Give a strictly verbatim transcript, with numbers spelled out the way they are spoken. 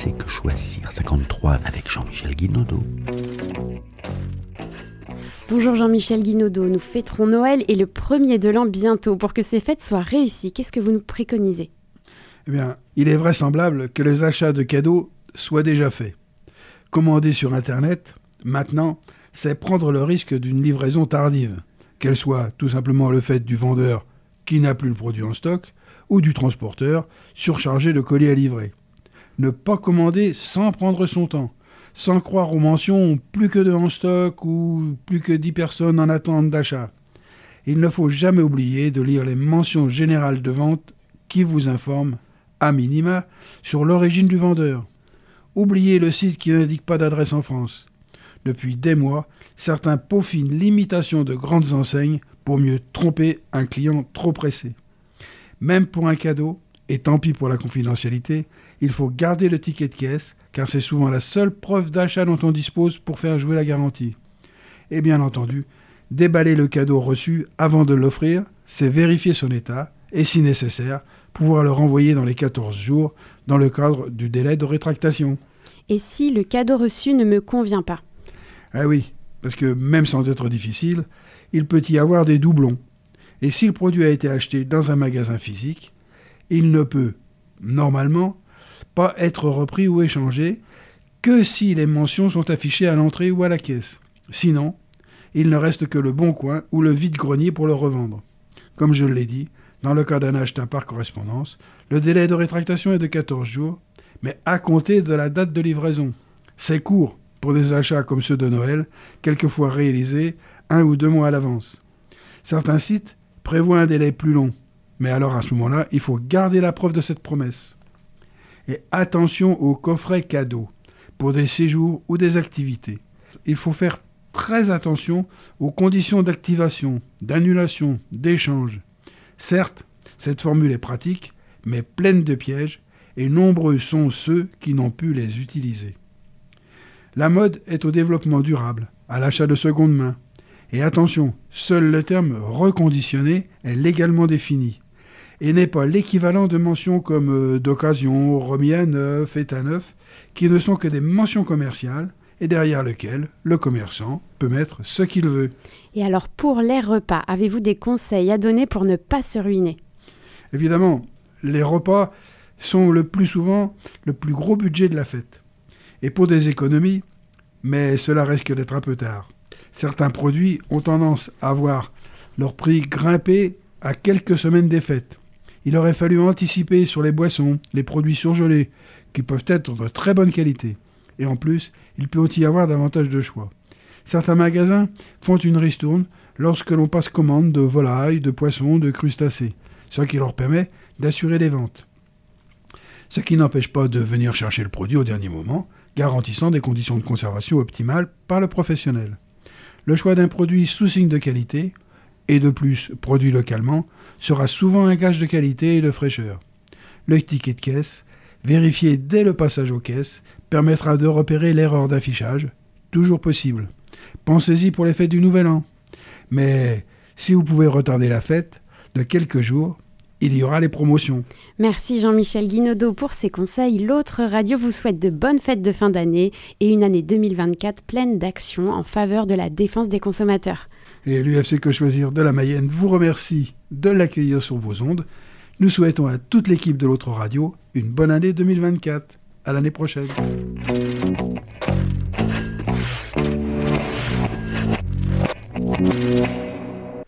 sait que choisir cinquante-trois avec Jean-Michel Guinaudot. Bonjour Jean-Michel Guinaudot, nous fêterons Noël et le premier de l'an bientôt. Pour que ces fêtes soient réussies, qu'est-ce que vous nous préconisez ? Eh bien, il est vraisemblable que les achats de cadeaux soient déjà faits. Commander sur Internet, maintenant, c'est prendre le risque d'une livraison tardive, qu'elle soit tout simplement le fait du vendeur qui n'a plus le produit en stock ou du transporteur surchargé de colis à livrer. Ne pas commander sans prendre son temps, sans croire aux mentions « plus que deux en stock » ou « plus que dix personnes en attente d'achat ». Il ne faut jamais oublier de lire les mentions générales de vente qui vous informent, à minima, sur l'origine du vendeur. Oubliez le site qui n'indique pas d'adresse en France. Depuis des mois, certains peaufinent l'imitation de grandes enseignes pour mieux tromper un client trop pressé. Même pour un cadeau, et tant pis pour la confidentialité, il faut garder le ticket de caisse, car c'est souvent la seule preuve d'achat dont on dispose pour faire jouer la garantie. Et bien entendu, déballer le cadeau reçu avant de l'offrir, c'est vérifier son état, et si nécessaire, pouvoir le renvoyer dans les quatorze jours, dans le cadre du délai de rétractation. Et si le cadeau reçu ne me convient pas ? Ah oui, parce que même sans être difficile, il peut y avoir des doublons. Et si le produit a été acheté dans un magasin physique, il ne peut, normalement, pas être repris ou échangé que si les mentions sont affichées à l'entrée ou à la caisse. Sinon, il ne reste que le bon coin ou le vide-grenier pour le revendre. Comme je l'ai dit, dans le cas d'un achat par correspondance, le délai de rétractation est de quatorze jours, mais à compter de la date de livraison. C'est court pour des achats comme ceux de Noël, quelquefois réalisés un ou deux mois à l'avance. Certains sites prévoient un délai plus long, mais alors à ce moment-là, il faut garder la preuve de cette promesse. Et attention aux coffrets cadeaux pour des séjours ou des activités. Il faut faire très attention aux conditions d'activation, d'annulation, d'échange. Certes, cette formule est pratique, mais pleine de pièges, et nombreux sont ceux qui n'ont pu les utiliser. La mode est au développement durable, à l'achat de seconde main. Et attention, seul le terme « reconditionné » est légalement défini, et n'est pas l'équivalent de mentions comme euh, d'occasion, remis à neuf, est à neuf, qui ne sont que des mentions commerciales, et derrière lesquelles le commerçant peut mettre ce qu'il veut. Et alors pour les repas, avez-vous des conseils à donner pour ne pas se ruiner ? Évidemment, les repas sont le plus souvent le plus gros budget de la fête. Et pour des économies, mais cela risque d'être un peu tard. Certains produits ont tendance à voir leur prix grimper à quelques semaines des fêtes. Il aurait fallu anticiper sur les boissons, les produits surgelés, qui peuvent être de très bonne qualité. Et en plus, il peut y avoir davantage de choix. Certains magasins font une ristourne lorsque l'on passe commande de volailles, de poissons, de crustacés, ce qui leur permet d'assurer les ventes. Ce qui n'empêche pas de venir chercher le produit au dernier moment, garantissant des conditions de conservation optimales par le professionnel. Le choix d'un produit sous signe de qualité, et de plus produit localement, sera souvent un gage de qualité et de fraîcheur. Le ticket de caisse, vérifié dès le passage aux caisses, permettra de repérer l'erreur d'affichage, toujours possible. Pensez-y pour les fêtes du Nouvel An. Mais si vous pouvez retarder la fête de quelques jours, il y aura les promotions. Merci Jean-Michel Guinaudot pour ces conseils. L'autre radio vous souhaite de bonnes fêtes de fin d'année et une année deux mille vingt-quatre pleine d'actions en faveur de la défense des consommateurs. Et l'U F C Que Choisir de la Mayenne vous remercie de l'accueillir sur vos ondes. Nous souhaitons à toute l'équipe de l'autre radio une bonne année deux mille vingt-quatre. À l'année prochaine. Thank you.